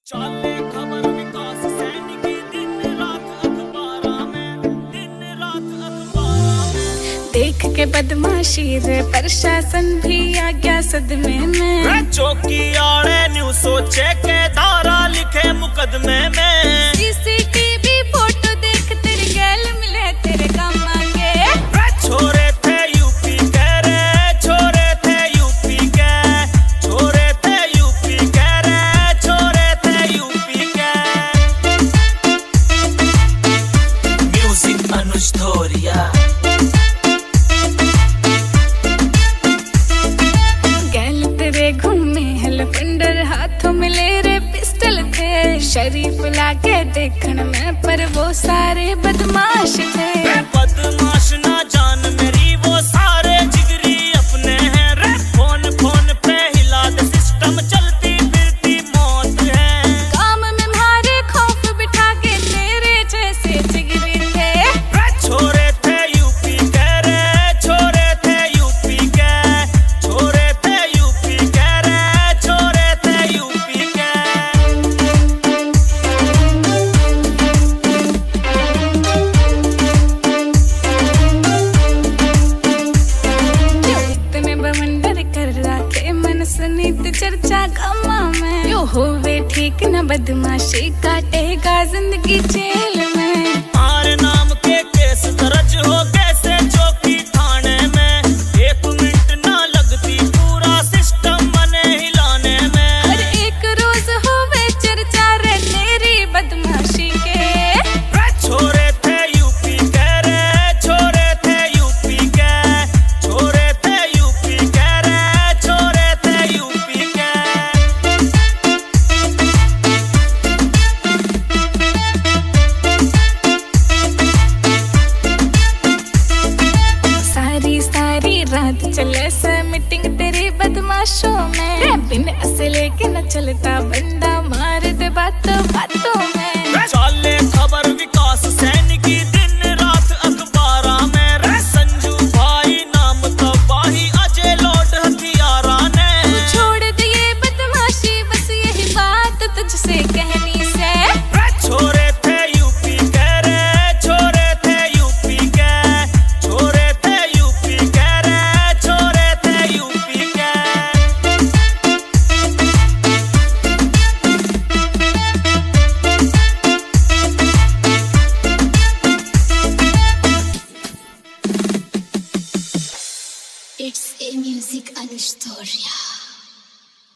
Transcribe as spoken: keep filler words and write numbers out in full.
चाले खबर विकास सैन की दिन रात अखबारा में, दिन रात अखबारा में। देख के बदमाशी रे प्रशासन भी आ गया सदमे में। चौकी आड़े न्यू सोचे के धारा लिखे मुकदमे में। सीसीटीवी फोटो देख तेरे गैल मिले तेरे काम मांगे। छोरे थे यूपी के रे, छोरे थे यूपी के, छोरे थे यूपी के रे, छोरे थे यूपी के। म्यूजिक अनुज धोरिया। गैल तेरे घूमे हेलफिंडर हाथों में ले रे पिस्टल थे। शरीफ लागे देखने में पर वो सारे बदमाश थे। बदमाश ना जान मेरी वो सारे जिगरी अपने हैं रे। फोन फोन पे हिला दे सिस्टम चलती फिरती मौत है। काम में मारे खौफ बिठा के तेरे जैसे जिगरी थे। छोरे थे यूपी के रे, छोरे थे यूपी के, छोरे थे यूपी के रे, छोरे थे यूपी के। इतने बवंडर कर रखे मन सुनीत चर्चा गमा में। यो होवे ठीक न बदमाशी काटेगा जिंदगी जेल में। हमारे नाम के केस दर्ज हो कैसे चौकी थाने में। एक मिनट ना लगती पूरा सिस्टम बने हिलाने में। हर एक रोज होवे चर्चा रे तेरी बदमाशी के। छोरे थे यूपी के रे, छोरे थे यूपी के, छोरे थे यूपी के रे, छोरे थे यूपी के। सारी सारी रात चले से मीटिंग तेरी बदमाशों में। बिन असले के न चलता बंदा मार दे बातों